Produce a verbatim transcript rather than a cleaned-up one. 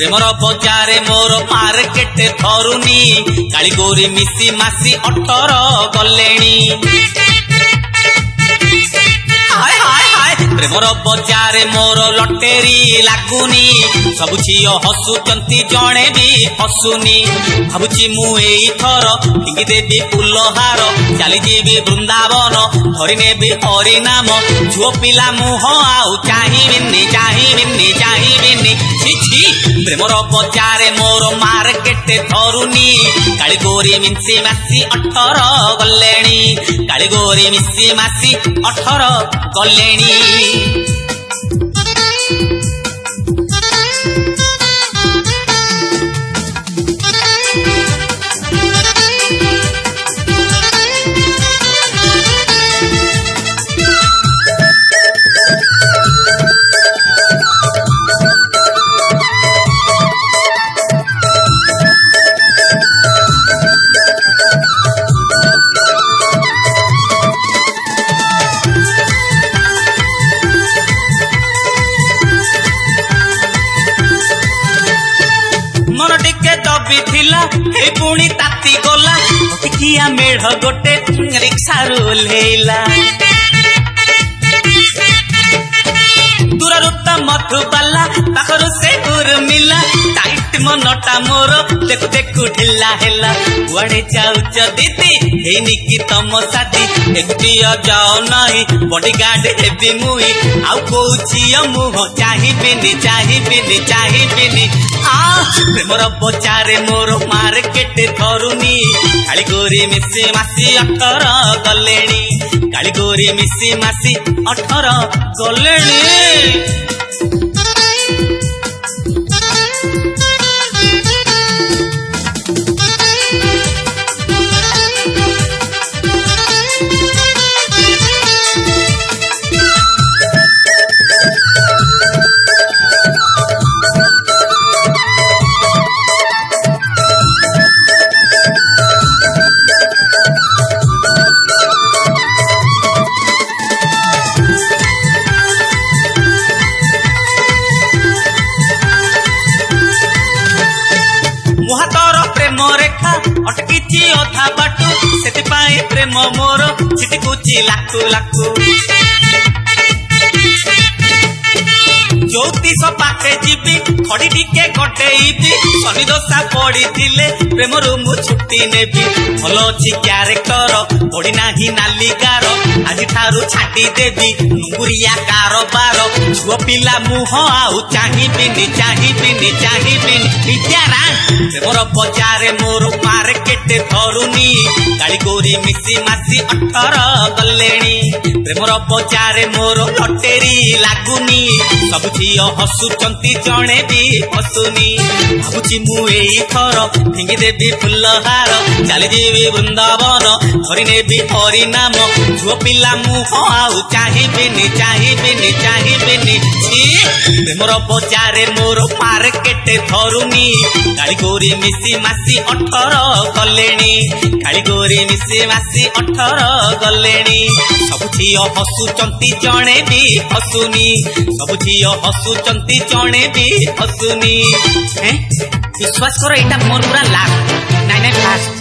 Premiere बजार मोर market धरुनी काली गौरी मिसी मासी अठर गलेणी हाय हाय हाय प्रेमर बजार मोर लटेरी लागुनी सब झील हसुचंती जणे भी हसुनी भावुची मु एई थर फिंगी देवी फुलहार चली जीवी वृंदावन धरी नेबी हरि नाम झुओ पिला मुह आउ चाहिबिनी चाहिबिनी चाहिबिनी छी छी प्रेमर बजार मोर मार्केट धरुनी काली गौरी मिसी मासी अठर गलेणी काली गौरी मिसी मासी अठर गलेणी पुणी ताती गला किया मेढ़ गोटे रिक्शा रोलेला दूर रुत मधुबाला पाखर से उर्मिला टाइट मनटा मोर देखु देखु ढिला हेला कुआड़े जाउच दीदी हेनी की तम साथी एकटिया जाओ नहीं बॉडीगार्ड हेबी मुई आउ कोची मुह चाहिबिनी चाहिबिनी चाहिबिनी आ प्रेमर बजार मोर मार्केट धरुनी काली गौरी मिसी मासी अठर गलेणी काली गौरी मिसी मासी अठर गलेणी अटकी अधा बाटू से प्रेम मोर छिटकुची लाखु लाखु ज्योतिष पाखे जीवी खड़ी टिके कटेबी शनि दशा पड़ी प्रेम रू मु छुट्टी नेबी भल अच्छी क्यारेक्टर पड़ी नाही नालिकार आज ठारू छाटी देवी नुंगुरिया कारोबार छुआ पिला मुह आउ चाहिबिनी चाहिबिनी चाहिबिनी विद्यारा प्रेमर बजार मोर मार्केट धरुनी काली गौरी मिसी मासी अठर गलेणी प्रेमर बजार मोर लटेरी लागुनी सब झील हसुचंती जणे भी हसुनी भावुची मु एई थर फिंगी देवी फुलहार चली जीवी वृंदावन धरी नेबी हरि नाम झुओ पिला मुह आउ चाहिबिनी चाहिबिनी चाहिबिनी छी प्रेमर बजार मोर मार्केट धरुनी काली गौरी मिसी मासी अठर गलेणी काली गौरी मिसी मासी अठर गलेणी सब झील हसुचंती जणे भी हसुनी सब झील हसुचंती जणे भी हसुनी विश्वास करो एटा मोर पूरा लाभ नाइन नाइन फास्ट